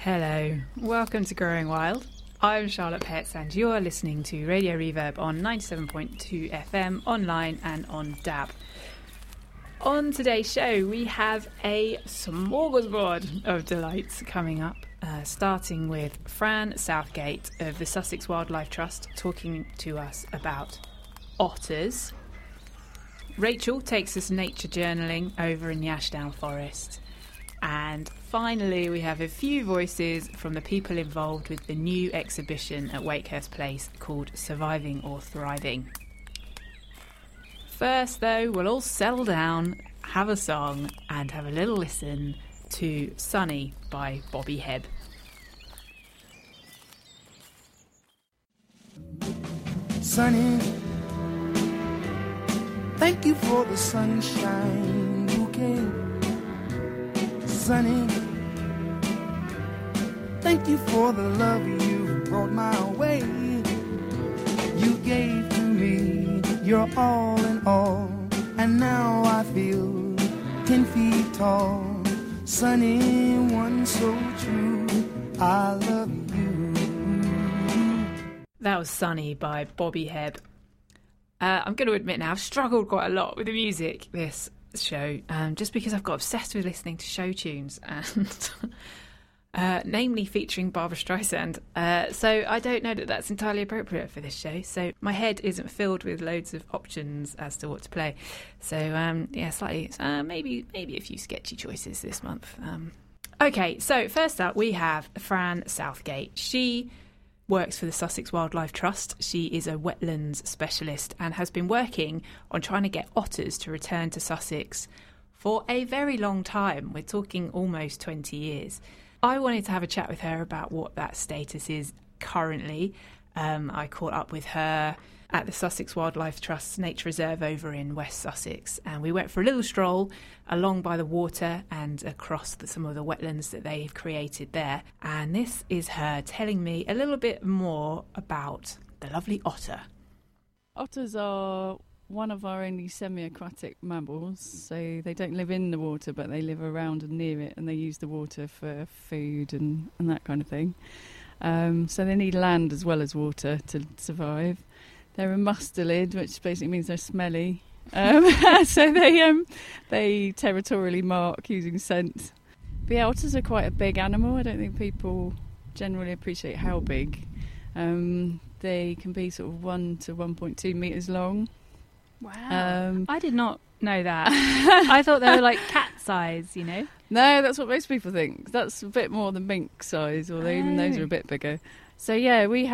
Hello, welcome to Growing Wild. I'm Charlotte Petts and you're listening to Radio Reverb on 97.2 FM, online and on DAB. On today's show we have a smorgasbord of delights coming up, starting with Fran Southgate of the Sussex Wildlife Trust talking to us about otters. Rachel takes us nature journaling over in the Ashdown Forest. And finally, we have a few voices from the people involved with the new exhibition at Wakehurst Place called Surviving or Thriving. First, though, we'll all settle down, have a song, and have a little listen to Sunny by Bobby Hebb. Sunny, thank you for the sunshine bouquet. Sunny, thank you for the love you brought my way. You gave to me your all in all, and now I feel 10 feet tall. Sunny, one so true, I love you. That was Sunny by Bobby Hebb. I'm going to admit now, I've struggled quite a lot with the music this show, just because I've got obsessed with listening to show tunes, and namely featuring Barbra Streisand. So I don't know that that's entirely appropriate for this show. So my head isn't filled with loads of options as to what to play. So slightly, maybe a few sketchy choices this month. Okay, so first up we have Fran Southgate. She works for the Sussex Wildlife Trust. She is a wetlands specialist and has been working on trying to get otters to return to Sussex for a very long time. We're talking almost 20 years. I wanted to have a chat with her about what that status is currently. I caught up with her at the Sussex Wildlife Trust's Nature Reserve over in West Sussex, and we went for a little stroll along by the water and across some of the wetlands that they've created there. And this is her telling me a little bit more about the lovely otter. Otters are one of our only semi-aquatic mammals, so they don't live in the water, but they live around and near it, and they use the water for food and that kind of thing. So they need land as well as water to survive. They're a mustelid, which basically means they're smelly. So they territorially mark using scent. But yeah, otters are quite a big animal. I don't think people generally appreciate how big. They can be sort of 1 to 1.2 metres long. Wow. I did not know that. I thought they were like cat size, you know? No, that's what most people think. That's a bit more than mink size, although even those are a bit bigger. So yeah, we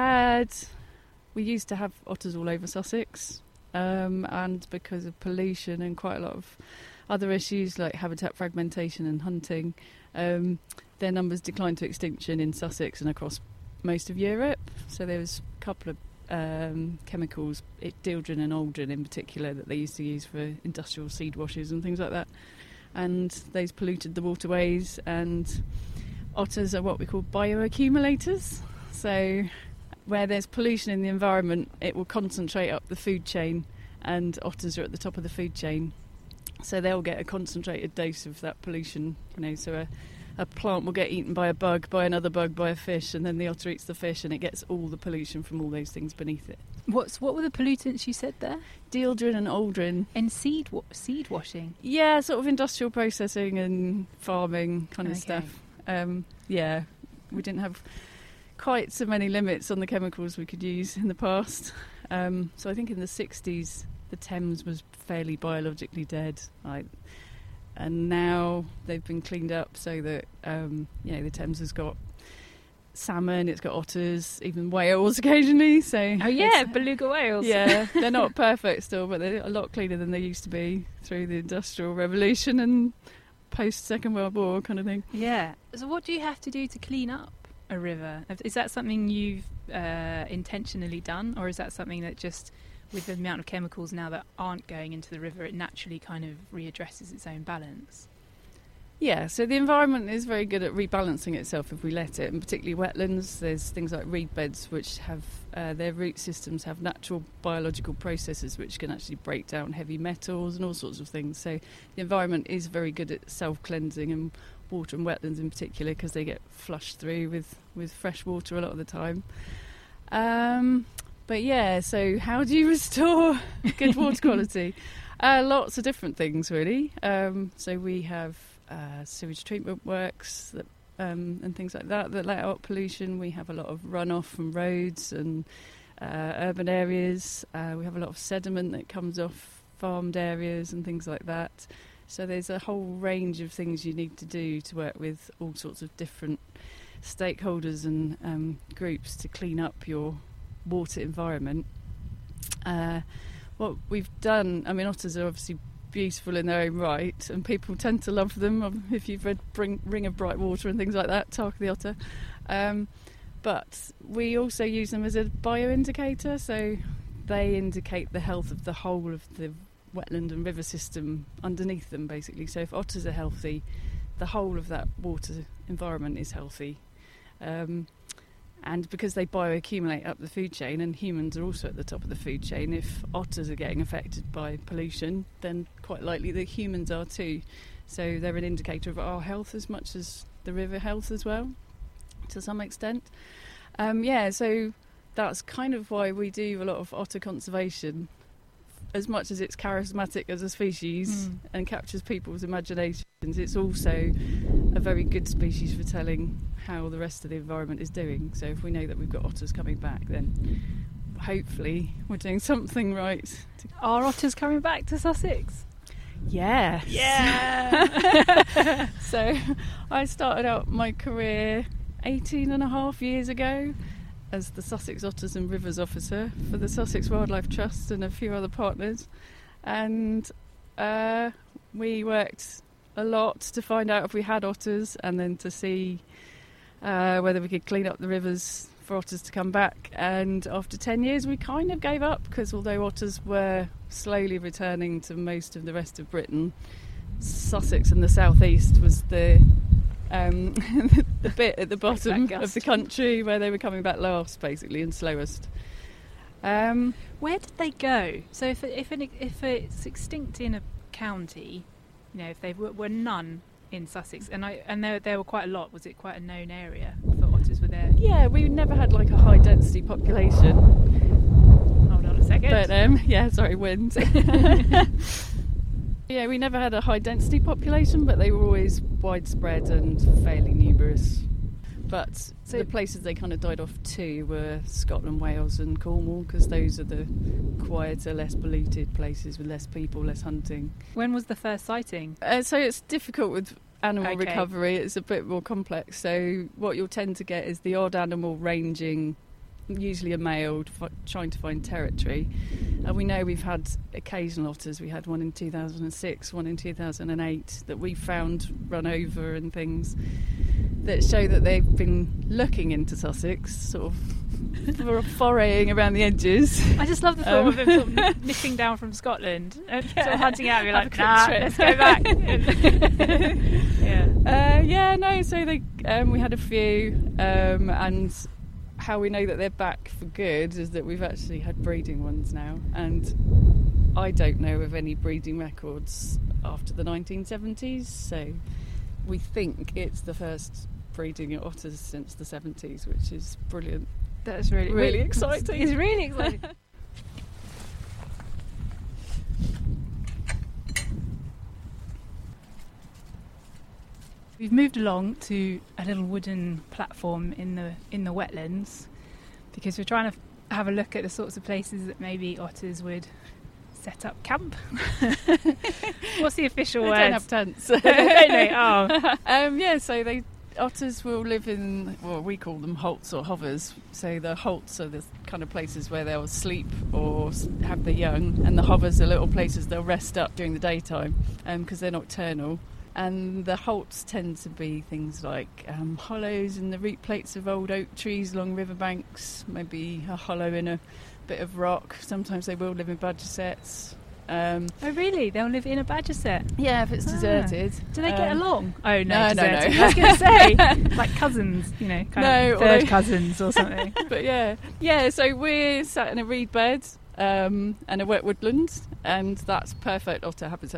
used to have otters all over Sussex, and because of pollution and quite a lot of other issues like habitat fragmentation and hunting, their numbers declined to extinction in Sussex and across most of Europe. So there was a couple of chemicals, dieldrin and aldrin in particular, that they used to use for industrial seed washes and things like that, and those polluted the waterways. And otters are what we call bioaccumulators. So where there's pollution in the environment, it will concentrate up the food chain, and otters are at the top of the food chain. So they'll get a concentrated dose of that pollution, so a plant will get eaten by a bug, by another bug, by a fish, and then the otter eats the fish, and it gets all the pollution from all those things beneath it. What were the pollutants you said there? Dieldrin and aldrin. And seed washing? Yeah, sort of industrial processing and farming kind of stuff. We didn't have quite so many limits on the chemicals we could use in the past. So I think in the 60s the Thames was fairly biologically dead. And now they've been cleaned up so that the Thames has got salmon, it's got otters, even whales occasionally. So beluga whales. Yeah, they're not perfect still, but they're a lot cleaner than they used to be through the Industrial Revolution and post Second World War kind of thing. Yeah. So what do you have to do to clean up a river? Is that something you've intentionally done, or is that something that just, with the amount of chemicals now that aren't going into the river, it naturally kind of readdresses its own balance? Yeah, so the environment is very good at rebalancing itself if we let it, and particularly wetlands. There's things like reed beds which have their root systems have natural biological processes which can actually break down heavy metals and all sorts of things. So the environment is very good at self-cleansing, and water and wetlands in particular, because they get flushed through with fresh water a lot of the time. But yeah, so how do you restore good water quality? Lots of different things, really. So we have sewage treatment works that, and things like that let out pollution. We have a lot of runoff from roads and urban areas. We have a lot of sediment that comes off farmed areas and things like that. So there's a whole range of things you need to do to work with all sorts of different stakeholders and groups to clean up your water environment. What we've done, I mean, otters are obviously beautiful in their own right, and people tend to love them. If you've read Ring of Bright Water and things like that, Tarka the otter. But we also use them as a bioindicator, so they indicate the health of the whole of the wetland and river system underneath them, basically. So if otters are healthy, the whole of that water environment is healthy. And because they bioaccumulate up the food chain, and humans are also at the top of the food chain, if otters are getting affected by pollution, then quite likely that humans are too. So they're an indicator of our health as much as the river health as well, to some extent. So that's kind of why we do a lot of otter conservation. As much as it's charismatic as a species and captures people's imaginations, it's also a very good species for telling how the rest of the environment is doing. So if we know that we've got otters coming back, then hopefully we're doing something right. Are otters coming back to Sussex? Yes. Yeah. So I started out my career 18 and a half years ago as the Sussex Otters and Rivers Officer for the Sussex Wildlife Trust and a few other partners. And we worked a lot to find out if we had otters, and then to see whether we could clean up the rivers for otters to come back. And after 10 years we kind of gave up, because although otters were slowly returning to most of the rest of Britain, Sussex and the southeast was the bit at the bottom of the country where they were coming back last, basically, and slowest. Where did they go? So if it's extinct in a county, if they were none in Sussex, and there were quite a lot, was it quite a known area for otters were there? Yeah, we never had like a high density population. Hold on a second. But wind. Yeah, we never had a high density population, but they were always widespread and fairly numerous. But the places they kind of died off to were Scotland, Wales and Cornwall, because those are the quieter, less polluted places with less people, less hunting. When was the first sighting? So it's difficult with animal recovery. It's a bit more complex. So what you'll tend to get is the odd animal ranging, usually a male, trying to find territory. And we know we've had occasional otters. We had one in 2006, one in 2008 that we found run over and things that show that they've been looking into Sussex, sort of foraying around the edges. I just love the thought of them sort of nipping down from Scotland and sort of hunting out. You're like, let's go back. So we had a few, and how we know that they're back for good is that we've actually had breeding ones now, and I don't know of any breeding records after the 1970s, so we think it's the first breeding of otters since the 70s, which is brilliant. That's really exciting. It's really exciting. We've moved along to a little wooden platform in the wetlands, because we're trying to have a look at the sorts of places that maybe otters would set up camp. What's the official word? They don't have tents. Don't they? So otters will live in, well, we call them holts or hovers. So the holts are the kind of places where they'll sleep or have their young, and the hovers are little places they'll rest up during the daytime, because they're nocturnal. And the holts tend to be things like hollows in the root plates of old oak trees along riverbanks, maybe a hollow in a bit of rock. Sometimes they will live in badger sets. Oh really? They'll live in a badger set? Yeah, if it's deserted. Do they get along? Oh no, no. I was going to say, like cousins, kind of third cousins or something. But yeah. So we're sat in a reed bed and a wet woodland, and that's perfect otter habitat.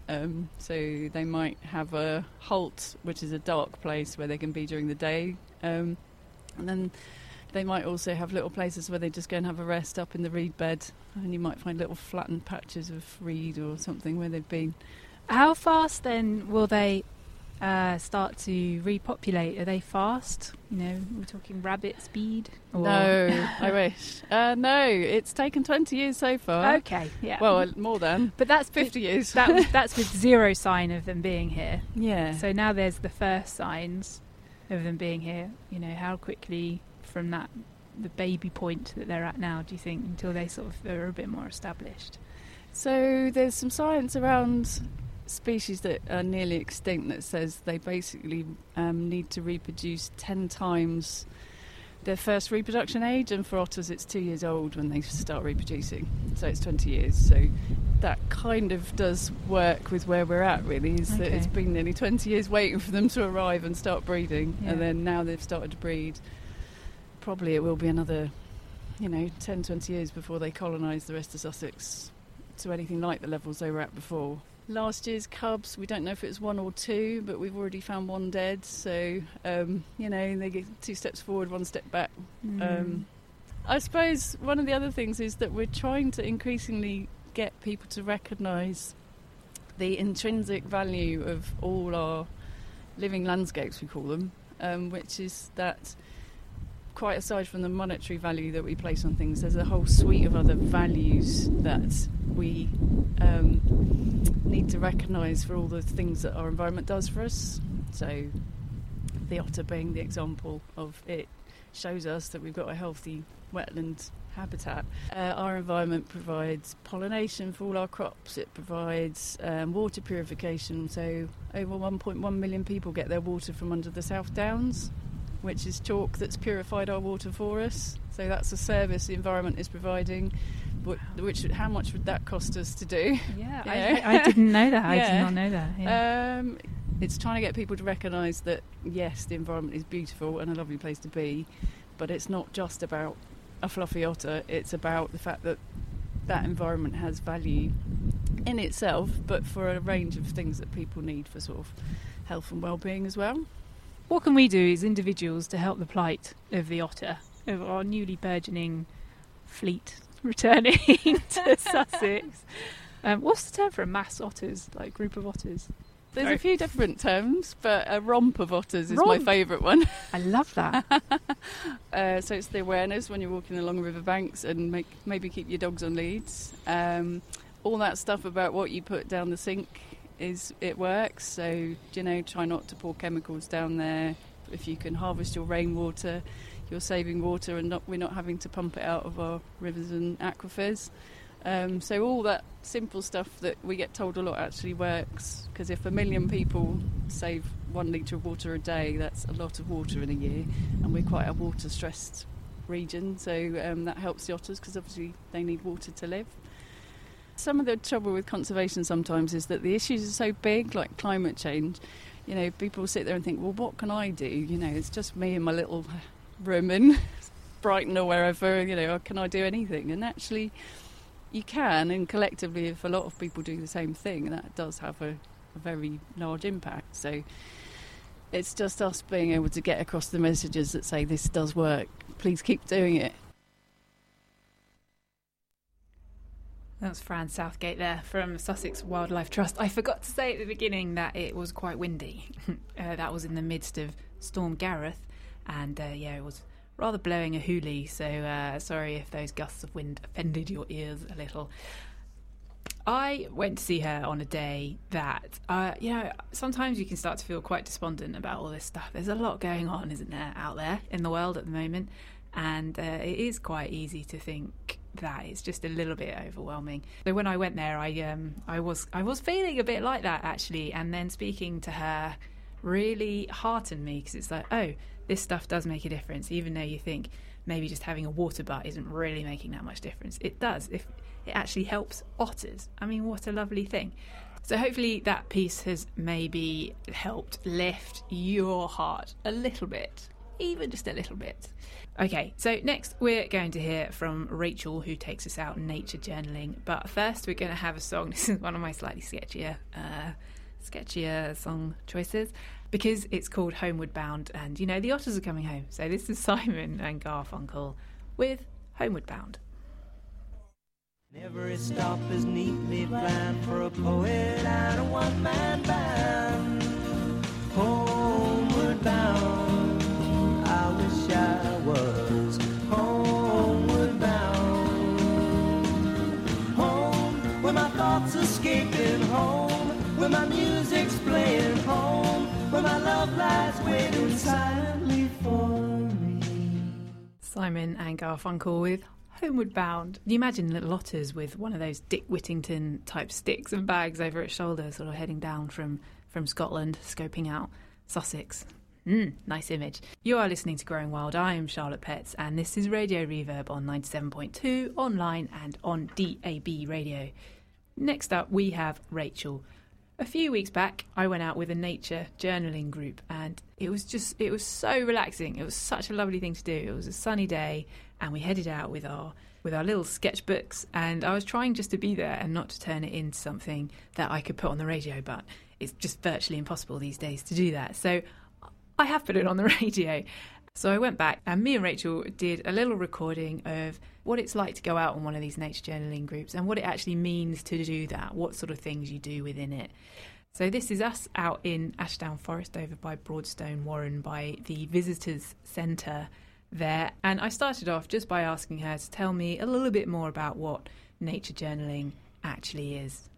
So they might have a halt, which is a dark place where they can be during the day. And then they might also have little places where they just go and have a rest up in the reed bed. And you might find little flattened patches of reed or something where they've been. How fast then will they start to repopulate? Are they fast? You know, we're talking rabbit speed? Or... No, I wish. No, it's taken 20 years so far. Okay, yeah. Well, more than. But that's 50 years. That's with zero sign of them being here. Yeah. So now there's the first signs of them being here. You know, how quickly from that, the baby point that they're at now, do you think, until they sort of are a bit more established? So there's some science around species that are nearly extinct that says they basically need to reproduce 10 times their first reproduction age, and for otters it's 2 years old when they start reproducing, so it's 20 years. So that kind of does work with where we're at, really, is that it's been nearly 20 years waiting for them to arrive and start breeding, and then now they've started to breed. Probably it will be another 10, 20 years before they colonise the rest of Sussex to anything like the levels they were at before. Last year's cubs, we don't know if it was 1 or 2, but we've already found 1 dead. So, they get 2 steps forward, 1 step back. I suppose one of the other things is that we're trying to increasingly get people to recognise the intrinsic value of all our living landscapes, we call them, which is that, quite aside from the monetary value that we place on things, there's a whole suite of other values that we need to recognise for all the things that our environment does for us. So the otter being the example of it shows us that we've got a healthy wetland habitat. Our environment provides pollination for all our crops. It provides water purification. So over 1.1 million people get their water from under the South Downs, which is chalk that's purified our water for us. So that's a service the environment is providing. How much would that cost us to do? Yeah, I didn't know that. I did not know that. Yeah. It's trying to get people to recognise that, yes, the environment is beautiful and a lovely place to be, but it's not just about a fluffy otter. It's about the fact that that environment has value in itself, but for a range of things that people need for sort of health and well-being as well. What can we do as individuals to help the plight of the otter, of our newly burgeoning fleet returning to Sussex? What's the term for a mass otters, like group of otters? There's a few different terms, but a romp of otters is my favourite one. I love that. So it's the awareness when you're walking along riverbanks, and maybe keep your dogs on leads. All that stuff about what you put down the sink, it works. So, try not to pour chemicals down there. If you can harvest your rainwater, you're saving water, and we're not having to pump it out of our rivers and aquifers. So all that simple stuff that we get told a lot actually works, because if 1 million people save 1 litre of water a day, that's a lot of water in a year, and we're quite a water-stressed region, so that helps the otters, because obviously they need water to live. Some of the trouble with conservation sometimes is that the issues are so big, like climate change. People sit there and think, well, what can I do? It's just me in my little room in Brighton or wherever, can I do anything? And actually you can, and collectively if a lot of people do the same thing, that does have a very large impact. So it's just us being able to get across the messages that say this does work, please keep doing it. That was Fran Southgate there from Sussex Wildlife Trust. I forgot to say at the beginning that it was quite windy. That was in the midst of Storm Gareth, and it was rather blowing a hoolie, so sorry if those gusts of wind offended your ears a little. I went to see her on a day that, sometimes you can start to feel quite despondent about all this stuff. There's a lot going on, isn't there, out there in the world at the moment, and it is quite easy to think that it's just a little bit overwhelming. So when I went there, I was feeling a bit like that actually, and then speaking to her really heartened me, because it's like, oh, this stuff does make a difference, even though you think maybe just having a water butt isn't really making that much difference. It does, if it actually helps otters. I mean, what a lovely thing. So hopefully that piece has maybe helped lift your heart a little bit even just a little bit. Okay, so next we're going to hear from Rachel, who takes us out nature journaling. But first we're going to have a song. This is one of my slightly sketchier song choices, because it's called Homeward Bound, and you know the otters are coming home. So this is Simon and Garfunkel with Homeward Bound. Every stop is neatly planned for a poet and a one-man band. Homeward bound, I wish I was homeward bound. Home, where my thoughts escaping, home, where my music's playing, home, where my love lies waiting silently for me. Simon and Garfunkel with Homeward Bound. Can you imagine little otters with one of those Dick Whittington type sticks and bags over its shoulder, sort of heading down from Scotland, scoping out Sussex? Nice image. You are listening to Growing Wild. I am Charlotte Petts, and this is Radio Reverb on 97.2, online and on DAB radio. Next up, we have Rachel. A few weeks back, I went out with a nature journaling group, and it was so relaxing. It was such a lovely thing to do. It was a sunny day, and we headed out with our little sketchbooks, and I was trying just to be there and not to turn it into something that I could put on the radio, but it's just virtually impossible these days to do that. So I have put it on the radio. So I went back, and me and Rachel did a little recording of what it's like to go out on one of these nature journaling groups and what it actually means to do that, what sort of things you do within it. So this is us out in Ashdown Forest over by Broadstone Warren, by the Visitors Centre there. And I started off just by asking her to tell me a little bit more about what nature journaling actually is.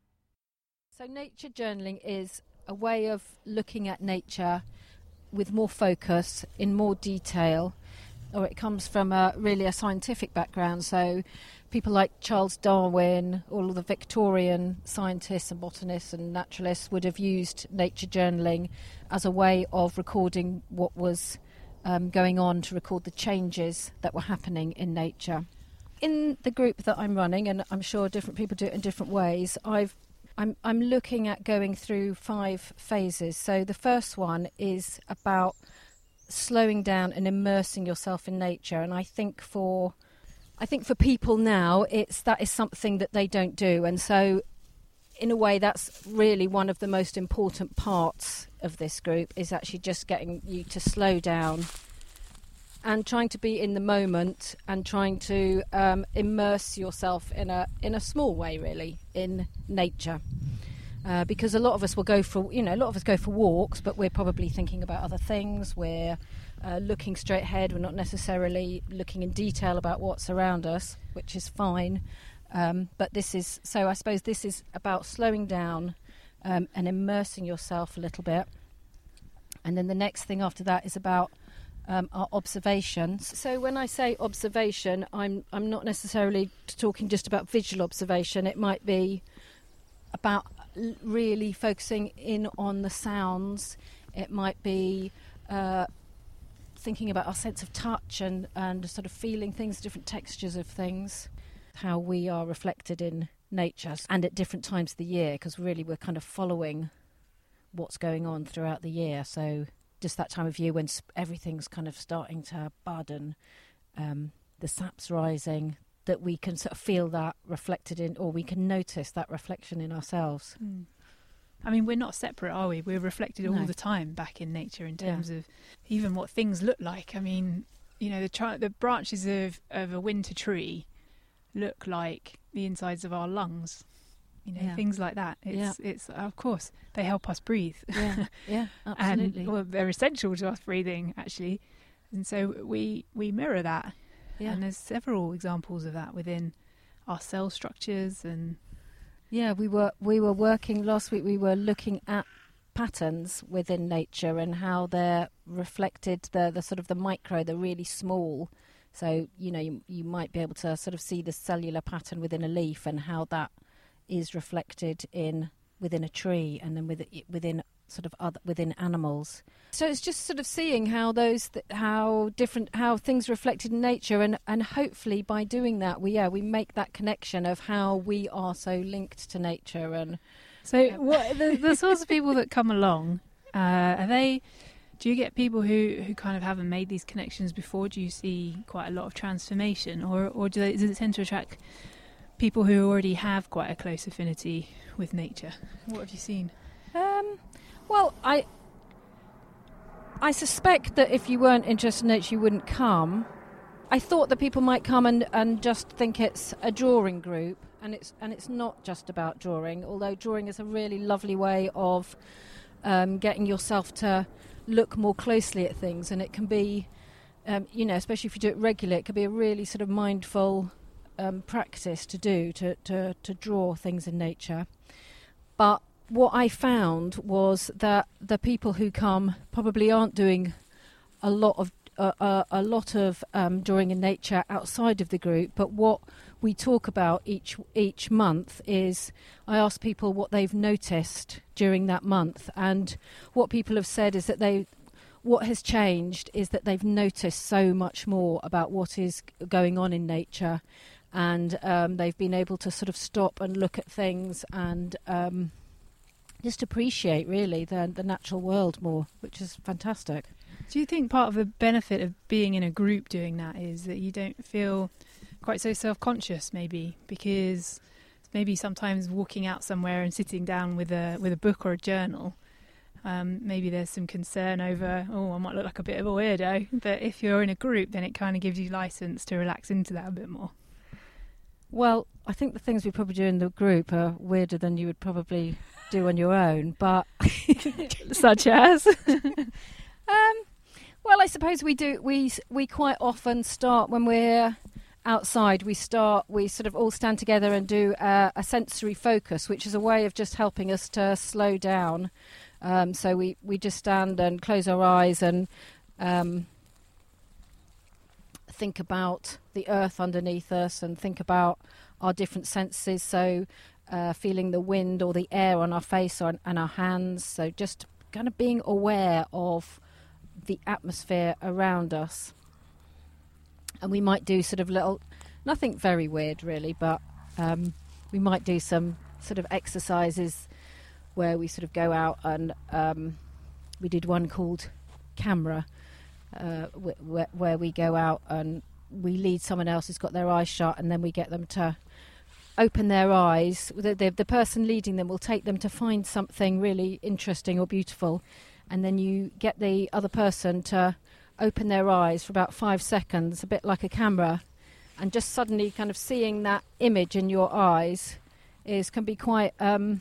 So nature journaling is a way of looking at nature with more focus, in more detail, or it comes from really a scientific background. So people like Charles Darwin, all of the Victorian scientists and botanists and naturalists would have used nature journaling as a way of recording what was going on, to record the changes that were happening in nature. In the group that I'm running, and I'm sure different people do it in different ways, I'm looking at going through 5 phases. So the first one is about slowing down and immersing yourself in nature. And I think for people now, that is something that they don't do. And so in a way, that's really one of the most important parts of this group, is actually just getting you to slow down and trying to be in the moment and trying to immerse yourself in a small way, really, in nature. Because a lot of us will go for walks, but we're probably thinking about other things. We're looking straight ahead. We're not necessarily looking in detail about what's around us, which is fine. But I suppose this is about slowing down and immersing yourself a little bit. And then the next thing after that is about our observations. So when I say observation, I'm not necessarily talking just about visual observation. It might be about really focusing in on the sounds. It might be thinking about our sense of touch and sort of feeling things, different textures of things, how we are reflected in nature and at different times of the year, because really we're kind of following what's going on throughout the year. So just that time of year when everything's kind of starting to bud and the sap's rising, that we can sort of feel that reflected in, or we can notice that reflection in ourselves. I mean, we're not separate, are we? We're reflected all the time back in nature in terms of even what things look like. I mean, you know, the branches of a winter tree look like the insides of our lungs. You know, things like that. It's of course they help us breathe. Yeah, absolutely. And they're essential to us breathing, actually. And so we mirror that. Yeah. And there's several examples of that within our cell structures. And we were working last week. We were looking at patterns within nature and how they're reflected, the sort of the micro, the really small. So you might be able to sort of see the cellular pattern within a leaf and how that is reflected within a tree, and then within animals. So it's just sort of seeing how how things reflected in nature, and hopefully by doing that we make that connection of how we are so linked to nature. And so what the sorts of people that come along, are they Do you get people who kind of haven't made these connections before? Do you see quite a lot of transformation, or does it tend to attract people who already have quite a close affinity with nature? What have you seen? Well, I suspect that if you weren't interested in nature, you wouldn't come. I thought that people might come and just think it's a drawing group, and it's not just about drawing, although drawing is a really lovely way of getting yourself to look more closely at things, and it can be, especially if you do it regularly, it can be a really sort of mindful practice to do, to draw things in nature. But what I found was that the people who come probably aren't doing a lot of drawing in nature outside of the group, but what we talk about each month is I ask people what they've noticed during that month, and what people have said is that what has changed is that they've noticed so much more about what is going on in nature, and they've been able to sort of stop and look at things and just appreciate really the natural world more, which is fantastic. Do you think part of the benefit of being in a group doing that is that you don't feel quite so self-conscious, maybe, because maybe sometimes walking out somewhere and sitting down with a book or a journal, maybe there's some concern over, I might look like a bit of a weirdo, but if you're in a group, then it kind of gives you license to relax into that a bit more. Well, I think the things we probably do in the group are weirder than you would probably do on your own, but such as well, I suppose we do. We quite often start when we're outside. We sort of all stand together and do a sensory focus, which is a way of just helping us to slow down. So we just stand and close our eyes and think about the earth underneath us and think about our different senses. So feeling the wind or the air on our face and our hands. So just kind of being aware of the atmosphere around us. And we might do sort of nothing very weird really, but we might do some sort of exercises where we sort of go out and we did one called Camera, where we go out and we lead someone else who's got their eyes shut, and then we get them to open their eyes. The person leading them will take them to find something really interesting or beautiful, and then you get the other person to open their eyes for about 5 seconds, a bit like a camera, and just suddenly kind of seeing that image in your eyes can be quite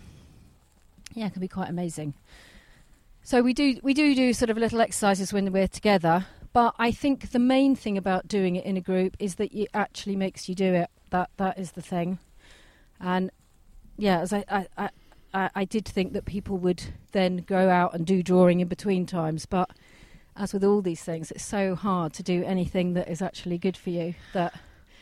amazing. So we do sort of little exercises when we're together, but I think the main thing about doing it in a group is that it actually makes you do it. That is the thing. And yeah, as I did think that people would then go out and do drawing in between times, but as with all these things, it's so hard to do anything that is actually good for you. That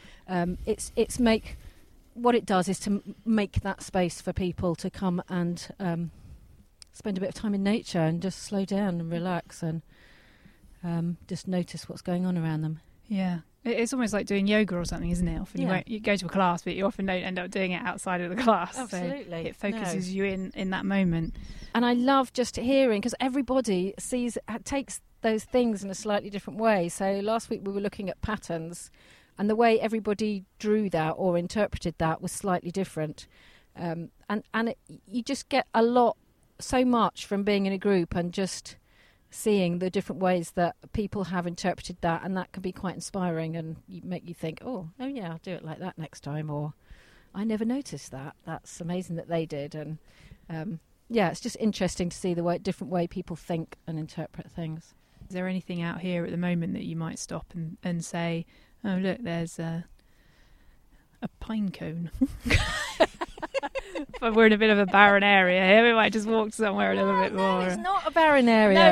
what it does is to make that space for people to come and spend a bit of time in nature and just slow down and relax and just notice what's going on around them. Yeah. It's almost like doing yoga or something, isn't it? Often you go to a class, but you often don't end up doing it outside of the class. Absolutely. So it focuses you in that moment. And I love just hearing, because everybody takes those things in a slightly different way. So last week we were looking at patterns, and the way everybody drew that or interpreted that was slightly different. You just get so much from being in a group and just seeing the different ways that people have interpreted that, and that can be quite inspiring and make you think, oh yeah, I'll do it like that next time, or I never noticed that. That's amazing that they did. And it's just interesting to see the different way people think and interpret things. Is there anything out here at the moment that you might stop and say, oh look, there's a pine cone? But we're in a bit of a barren area here. We might just walk somewhere a little bit more. No, it's not a barren area.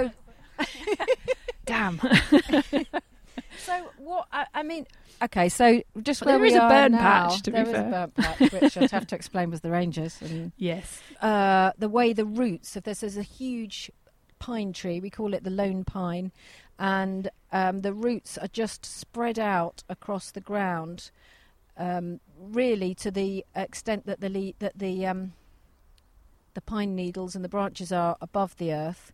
Damn. So what? I mean, okay. So just where there is we a are burn now, patch. To there be is fair, a burn patch, which I'd have to explain was the Rangers. And, yes. The way the roots of there's a huge pine tree. We call it the lone pine, and the roots are just spread out across the ground. Really, to the extent that the pine needles and the branches are above the earth,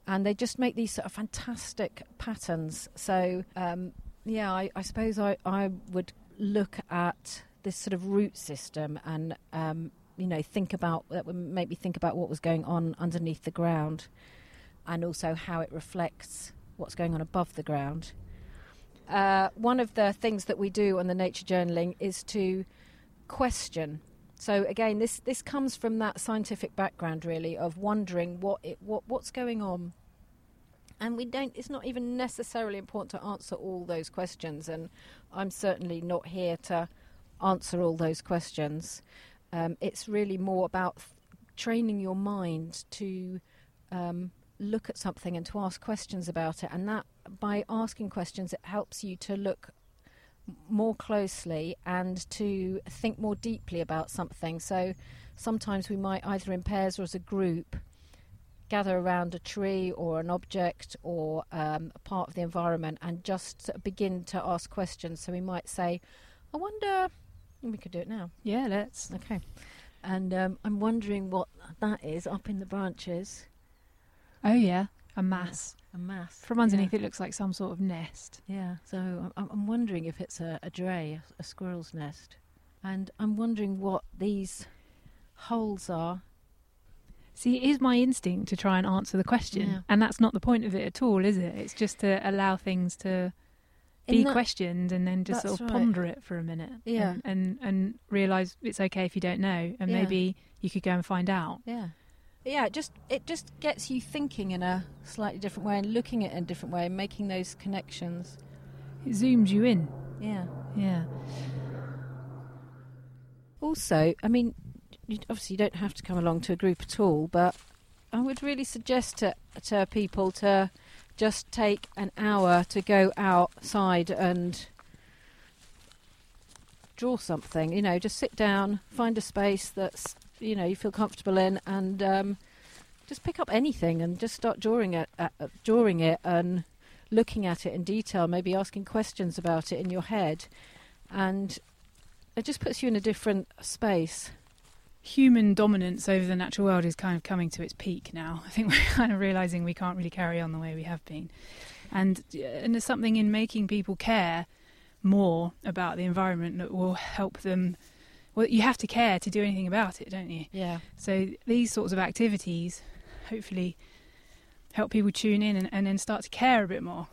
and they just make these sort of fantastic patterns. So, I suppose I would look at this sort of root system and, that would make me think about what was going on underneath the ground, and also how it reflects what's going on above the ground. One of the things that we do on the nature journaling is to question. So again, this comes from that scientific background, really, of wondering what's going on. And it's not even necessarily important to answer all those questions, and I'm certainly not here to answer all those questions. It's really more about training your mind to look at something and to ask questions about it, and that by asking questions it helps you to look more closely and to think more deeply about something. So sometimes we might, either in pairs or as a group, gather around a tree or an object or a part of the environment and just begin to ask questions. So we might say, I wonder, we could do it now. Yeah, let's. Okay. And I'm wondering what that is up in the branches. Oh yeah, a mass. A mass. From underneath it looks like some sort of nest. Yeah, so I'm wondering if it's a dray, a squirrel's nest. And I'm wondering what these holes are. See, it is my instinct to try and answer the question, and that's not the point of it at all, is it? It's just to allow things to be questioned and then just sort of ponder it for a minute. Yeah. And realise it's okay if you don't know, and maybe you could go and find out. Yeah. Yeah, it just gets you thinking in a slightly different way and looking at it in a different way and making those connections. It zooms you in. Yeah. Yeah. Also, I mean, obviously you don't have to come along to a group at all, but I would really suggest to people to just take an hour to go outside and draw something. Just sit down, find a space that's you feel comfortable in, and just pick up anything and just start drawing it and looking at it in detail, maybe asking questions about it in your head, and it just puts you in a different space. Human dominance over the natural world is kind of coming to its peak now. I think we're kind of realising we can't really carry on the way we have been, and there's something in making people care more about the environment that will help them. Well, you have to care to do anything about it, don't you? Yeah. So these sorts of activities hopefully help people tune in and then start to care a bit more.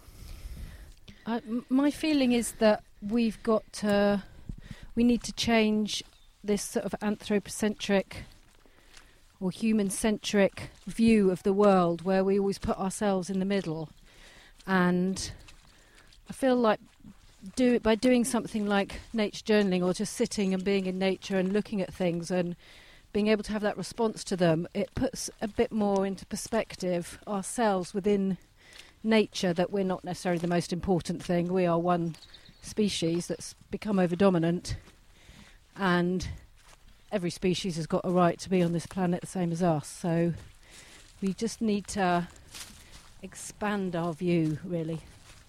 My feeling is that we need to change this sort of anthropocentric or human-centric view of the world where we always put ourselves in the middle. And I feel like by doing something like nature journaling, or just sitting and being in nature and looking at things and being able to have that response to them, it puts a bit more into perspective ourselves within nature, that we're not necessarily the most important thing. We are one species that's become over-dominant, and every species has got a right to be on this planet the same as us. So we just need to expand our view, really.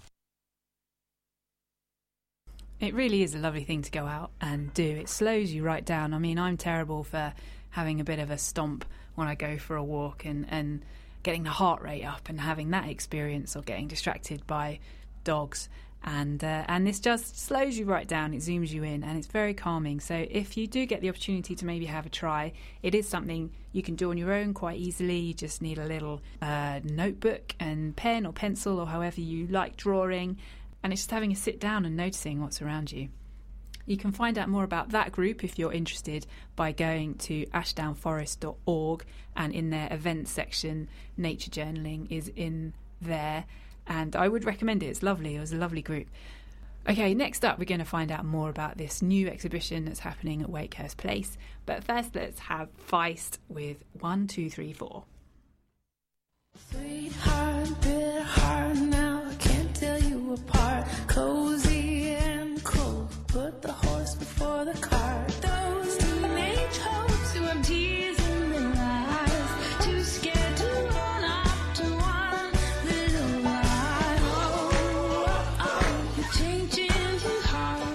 It really is a lovely thing to go out and do. It slows you right down. I mean, I'm terrible for having a bit of a stomp when I go for a walk and getting the heart rate up and having that experience, or getting distracted by dogs. And this just slows you right down. It zooms you in, and it's very calming. So if you do get the opportunity to maybe have a try, it is something you can do on your own quite easily. You just need a little notebook and pen or pencil, or however you like drawing. And it's just having a sit down and noticing what's around you. You can find out more about that group if you're interested by going to ashdownforest.org, and in their events section, nature journaling is in there. And I would recommend it. It's lovely. It was a lovely group. Okay, next up we're going to find out more about this new exhibition that's happening at Wakehurst Place. But first let's have Feist with 1, 2, 3, 4. Sweetheart, bitter heart, now I can't tell you apart. Cozy and cold, put the horse before the cart. Those teenage hopes who have tears in their eyes, too scared to run up to one little lie. Oh, you're changing too hard.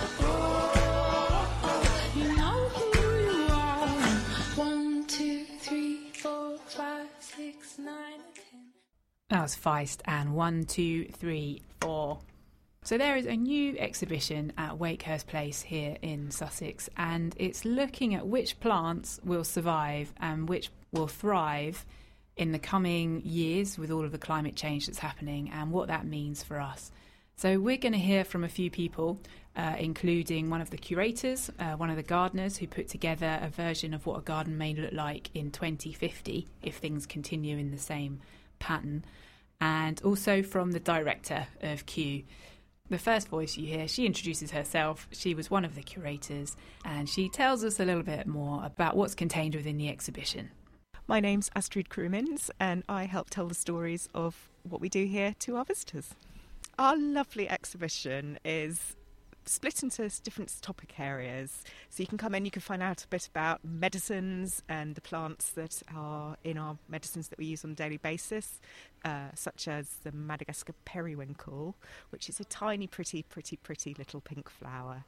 Oh, you know who you are. 1, 2, 3, 4, 5, 6, 9, 10. That was Feist and 1, 2, 3, 4. So there is a new exhibition at Wakehurst Place here in Sussex, and it's looking at which plants will survive and which will thrive in the coming years with all of the climate change that's happening and what that means for us. So we're going to hear from a few people, including one of the curators, one of the gardeners who put together a version of what a garden may look like in 2050 if things continue in the same pattern, and also from the director of Kew. The first voice you hear, she introduces herself. She was one of the curators, and she tells us a little bit more about what's contained within the exhibition. My name's Astrid Krumins, and I help tell the stories of what we do here to our visitors. Our lovely exhibition is split into different topic areas. So you can come in, you can find out a bit about medicines and the plants that are in our medicines that we use on a daily basis, such as the Madagascar periwinkle, which is a tiny, pretty little pink flower.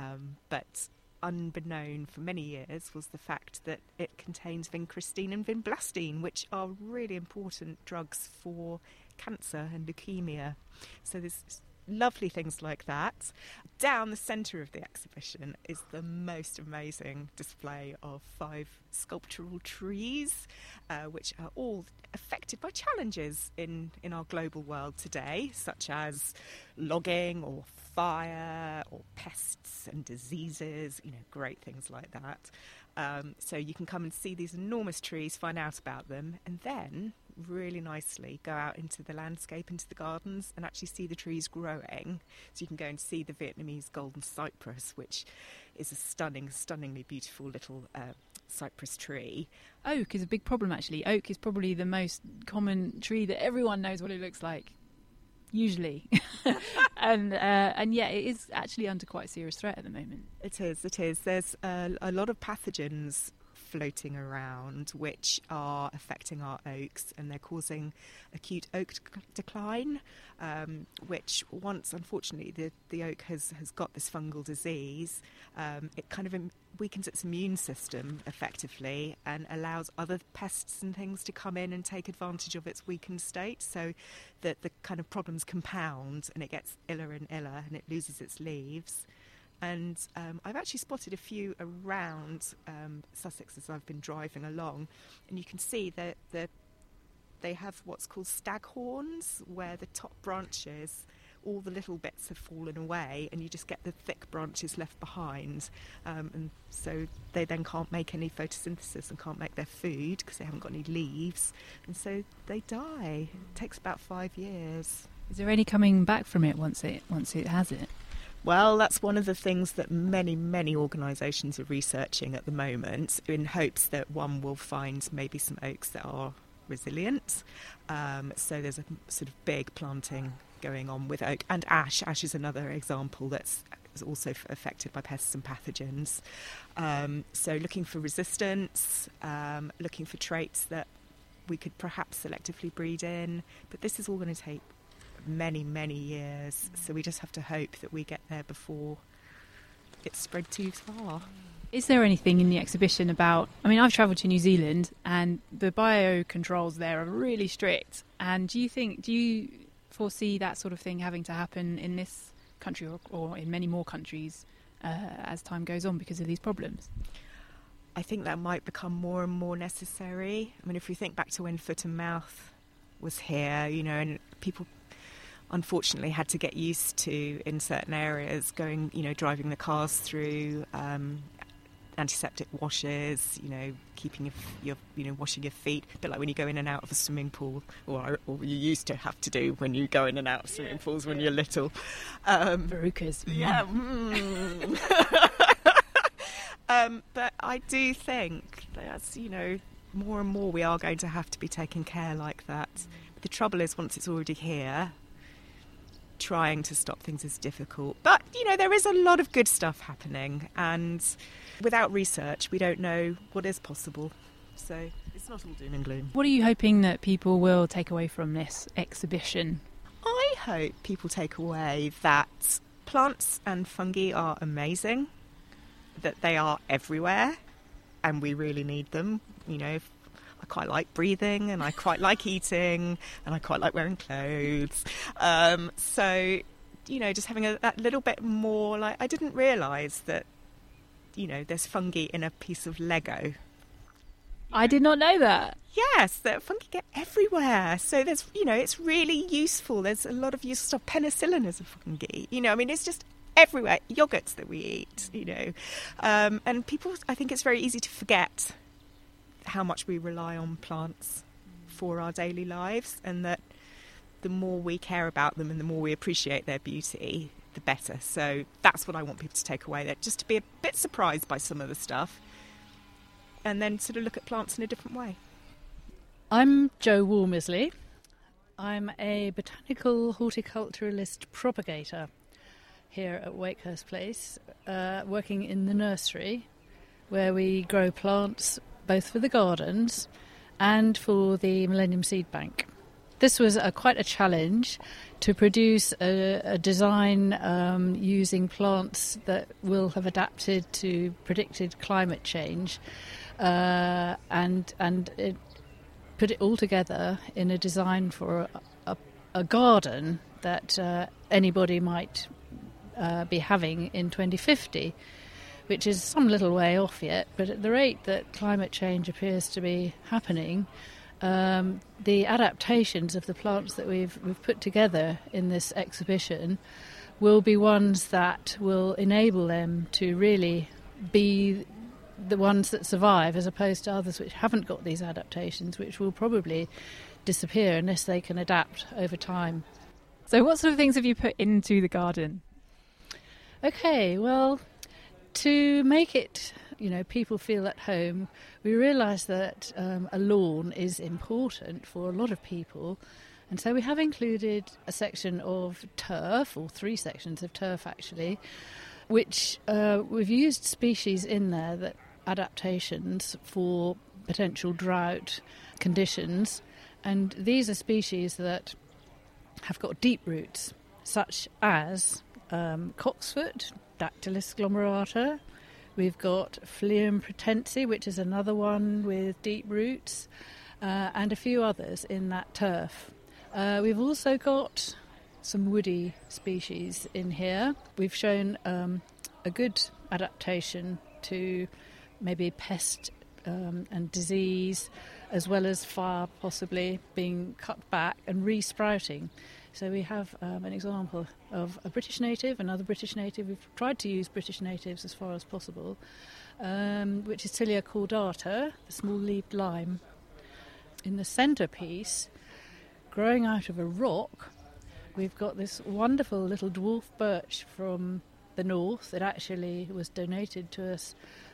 But unbeknown for many years was the fact that it contains vincristine and vinblastine, which are really important drugs for cancer and leukemia. So there's lovely things like that. Down the centre of the exhibition is the most amazing display of 5 sculptural trees, which are all affected by challenges in our global world today, such as logging or fire or pests and diseases, great things like that. So you can come and see these enormous trees, find out about them, and then really nicely go out into the landscape, into the gardens, and actually see the trees growing. So you can go and see the Vietnamese golden cypress, which is a stunningly beautiful little cypress tree. Oak is a big problem, actually. Oak is probably the most common tree that everyone knows what it looks like, usually. and yeah, it is actually under quite a serious threat at the moment. It is. There's a lot of pathogens floating around which are affecting our oaks, and they're causing acute oak decline, which once unfortunately the oak has got this fungal disease, it kind of weakens its immune system effectively and allows other pests and things to come in and take advantage of its weakened state, so that the kind of problems compound and it gets iller and iller and it loses its leaves. And I've actually spotted a few around Sussex as I've been driving along, and you can see that they have what's called staghorns, where the top branches, all the little bits have fallen away, and you just get the thick branches left behind. And so they then can't make any photosynthesis and can't make their food because they haven't got any leaves, and so they die. It takes about 5 years. Is there any coming back from it once it has it? Well, that's one of the things that many organisations are researching at the moment, in hopes that one will find maybe some oaks that are resilient. So there's a sort of big planting going on with oak and ash. Ash is another example that's also affected by pests and pathogens. So looking for resistance, looking for traits that we could perhaps selectively breed in, but this is all going to take many years, so we just have to hope that we get there before it's spread too far. Is there anything in the exhibition about, I've travelled to New Zealand and the biocontrols there are really strict, and do you foresee that sort of thing having to happen in this country or in many more countries as time goes on because of these problems? I think that might become more and more necessary. If we think back to when foot and mouth was here, and people unfortunately had to get used to, in certain areas, going, driving the cars through antiseptic washes, keeping your washing your feet, a bit like when you go in and out of a swimming pool, or you used to have to do when you go in and out of swimming pools when you're little. Verrucas. Yeah. But I do think that's, more and more we are going to have to be taking care like that. But the trouble is, once it's already here, trying to stop things is difficult. But, there is a lot of good stuff happening, and without research, we don't know what is possible. So it's not all doom and gloom. What are you hoping that people will take away from this exhibition? I hope people take away that plants and fungi are amazing, that they are everywhere, and we really need them. I quite like breathing, and I quite like eating, and I quite like wearing clothes. So, just having that little bit more, like, I didn't realise that, there's fungi in a piece of Lego. I did not know that. Yes, that fungi get everywhere. So there's, it's really useful. There's a lot of use stuff. Penicillin is a fungi. It's just everywhere. Yogurts that we eat, and people, I think it's very easy to forget how much we rely on plants for our daily lives, and that the more we care about them and the more we appreciate their beauty, the better. So that's what I want people to take away, that just to be a bit surprised by some of the stuff, and then sort of look at plants in a different way. I'm Jo Walmersley. I'm a botanical horticulturalist propagator here at Wakehurst Place, working in the nursery, where we grow plants both for the gardens and for the Millennium Seed Bank. This was quite a challenge to produce a design using plants that will have adapted to predicted climate change, and put it all together in a design for a garden that anybody might be having in 2050, which is some little way off yet, but at the rate that climate change appears to be happening, the adaptations of the plants that we've put together in this exhibition will be ones that will enable them to really be the ones that survive, as opposed to others which haven't got these adaptations, which will probably disappear unless they can adapt over time. So what sort of things have you put into the garden? Okay, well, to make it, people feel at home, we realise that a lawn is important for a lot of people, and so we have included a section of turf, or 3 sections of turf actually, which we've used species in there that adaptations for potential drought conditions, and these are species that have got deep roots, such as cocksfoot, Dactylus glomerata. We've got Phleum pratense, which is another one with deep roots, and a few others in that turf. We've also got some woody species in here. We've shown a good adaptation to maybe pest and disease, as well as fire possibly being cut back and re-sprouting. So we have an example of a British native, another British native. We've tried to use British natives as far as possible, which is Tilia cordata, the small-leaved lime. In the centrepiece, growing out of a rock, we've got this wonderful little dwarf birch from the north. It actually was donated to us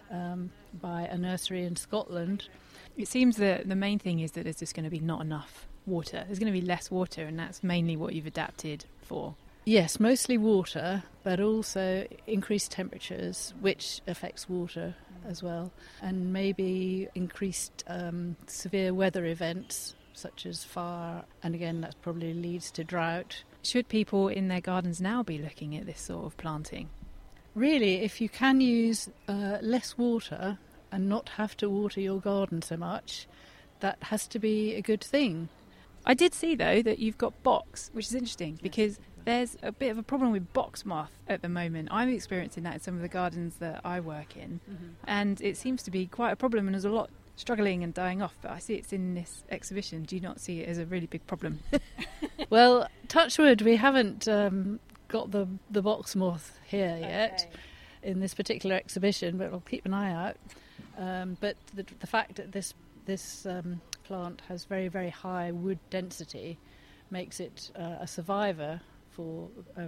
by a nursery in Scotland. It seems that the main thing is that there's just going to be not enough water. There's going to be less water, and that's mainly what you've adapted for. Yes, mostly water, but also increased temperatures, which affects water as well, and maybe increased severe weather events such as fire, and again that probably leads to drought. Should people in their gardens now be looking at this sort of planting? Really, if you can use less water and not have to water your garden so much, that has to be a good thing. I did see, though, that you've got box, which is interesting, because there's a bit of a problem with box moth at the moment. I'm experiencing that in some of the gardens that I work in, and it seems to be quite a problem, and there's a lot struggling and dying off, but I see it's in this exhibition. Do you not see it as a really big problem? Well, touch wood, we haven't got the box moth here yet in this particular exhibition, but I'll keep an eye out. But the fact that this plant has very, very high wood density makes it a survivor for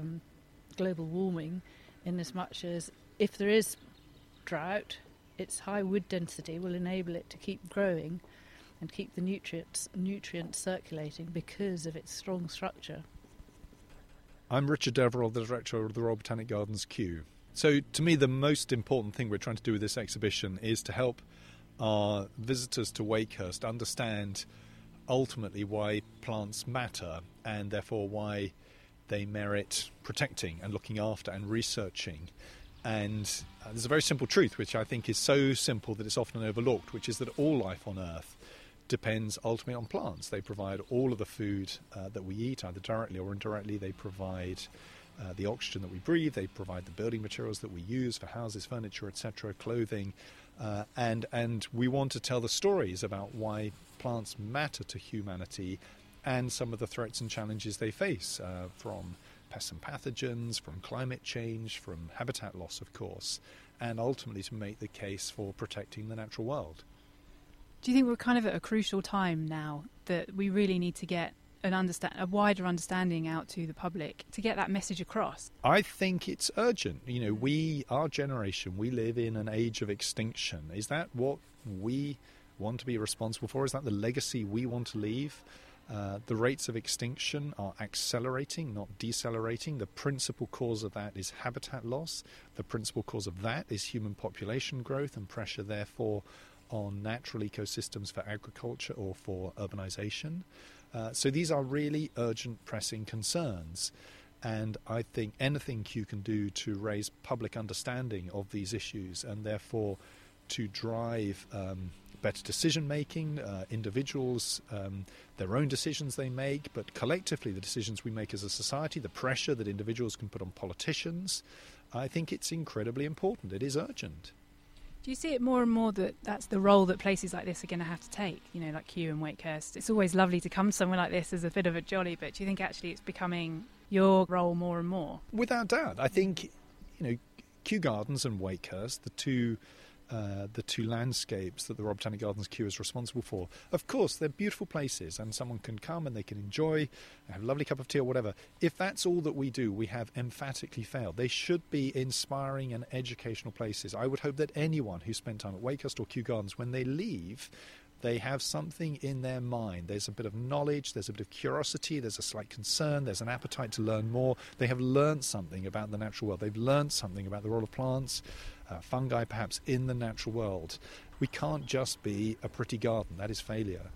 global warming, in as much as if there is drought, its high wood density will enable it to keep growing and keep the nutrients circulating because of its strong structure. I'm Richard Deverell, the director of the Royal Botanic Gardens Kew. So to me, the most important thing we're trying to do with this exhibition is to help our visitors to Wakehurst understand ultimately why plants matter, and therefore why they merit protecting and looking after and researching. And there's a very simple truth, which I think is so simple that it's often overlooked, which is that all life on Earth depends ultimately on plants. They provide all of the food that we eat, either directly or indirectly. They provide the oxygen that we breathe. They provide the building materials that we use for houses, furniture, etc., clothing. And we want to tell the stories about why plants matter to humanity and some of the threats and challenges they face, from pests and pathogens, from climate change, from habitat loss, of course, and ultimately to make the case for protecting the natural world. Do you think we're kind of at a crucial time now that we really need to get a wider understanding out to the public to get that message across? I think it's urgent. Our generation, we live in an age of extinction. Is that what we want to be responsible for? Is that the legacy we want to leave? The rates of extinction are accelerating, not decelerating. The principal cause of that is habitat loss. The principal cause of that is human population growth and pressure, therefore, on natural ecosystems for agriculture or for urbanization. So these are really urgent, pressing concerns. And I think anything Kew can do to raise public understanding of these issues and therefore to drive better decision-making, individuals, their own decisions they make, but collectively the decisions we make as a society, the pressure that individuals can put on politicians, I think it's incredibly important. It is urgent. Do you see it more and more that that's the role that places like this are going to have to take, like Kew and Wakehurst? It's always lovely to come somewhere like this as a bit of a jolly, but do you think actually it's becoming your role more and more? Without doubt. I think, Kew Gardens and Wakehurst, the two landscapes that the Royal Botanic Gardens Kew is responsible for. Of course, they're beautiful places and someone can come and they can enjoy, have a lovely cup of tea or whatever. If that's all that we do, we have emphatically failed. They should be inspiring and educational places. I would hope that anyone who spent time at Wakehurst or Kew Gardens, when they leave, they have something in their mind. There's a bit of knowledge, there's a bit of curiosity, there's a slight concern, there's an appetite to learn more. They have learned something about the natural world. They've learned something about the role of plants, fungi perhaps, in the natural world. We can't just be a pretty garden. That is failure.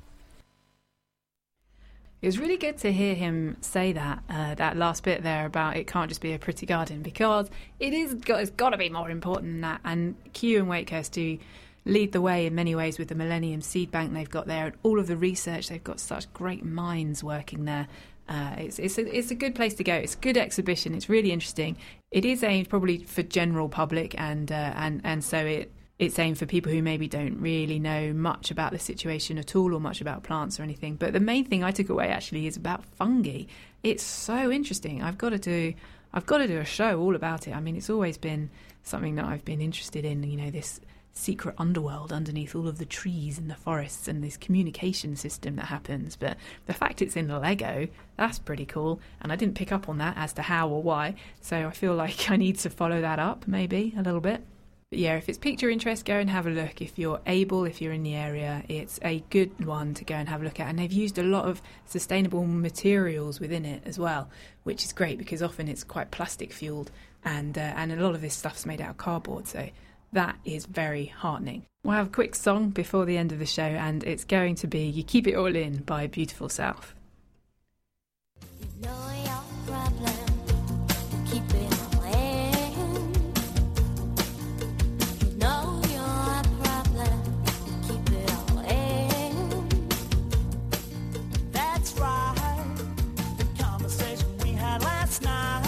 It was really good to hear him say that last bit there about it can't just be a pretty garden, because it's got to be more important than that. And Kew and Wakehurst do lead the way in many ways with the Millennium Seed Bank they've got there and all of the research. They've got such great minds working there. It's a good place to go. It's a good exhibition. It's really interesting. It is aimed probably for general public, and so it's aimed for people who maybe don't really know much about the situation at all or much about plants or anything. But the main thing I took away actually is about fungi. It's so interesting. I've got to do a show all about it. I mean, it's always been something that I've been interested in. This secret underworld underneath all of the trees in the forests and this communication system that happens. But the fact it's in Lego, that's pretty cool. And I didn't pick up on that as to how or why. So I feel like I need to follow that up maybe a little bit. But yeah, if it's piqued your interest, go and have a look. If you're able, if you're in the area, it's a good one to go and have a look at. And they've used a lot of sustainable materials within it as well, which is great because often it's quite plastic fueled and a lot of this stuff's made out of cardboard. So that is very heartening. We'll have a quick song before the end of the show, and it's going to be You Keep It All In by Beautiful South. You know your problem, keep it all in. You know your problem, keep it all in. That's right, the conversation we had last night.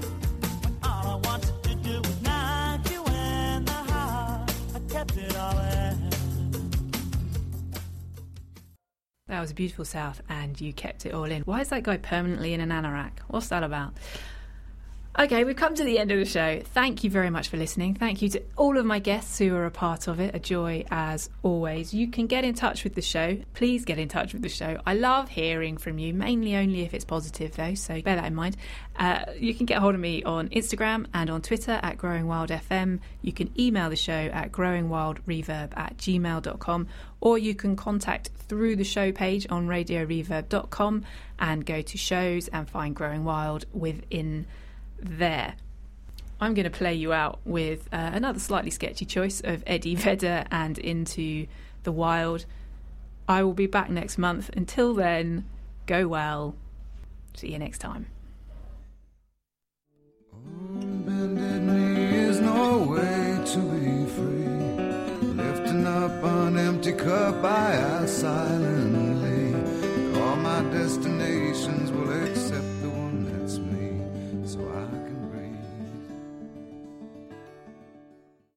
That was Beautiful South, and You Kept It All In. Why is that guy permanently in an anorak? What's that about? Okay, we've come to the end of the show. Thank you very much for listening. Thank you to all of my guests who are a part of it. A joy as always. You can get in touch with the show. Please get in touch with the show. I love hearing from you, mainly only if it's positive though, so bear that in mind. You can get hold of me on Instagram and on Twitter at growingwildfm. You can email the show at growingwildreverb@gmail.com, or you can contact through the show page on radioreverb.com and go to shows and find Growing Wild within there. I'm going to play you out with another slightly sketchy choice of Eddie Vedder and Into the Wild. I will be back next month. Until then, go well. See you next time. On bended knee is no way to be free. Lifting up on empty empty cup I ask silently. All my destinations will accept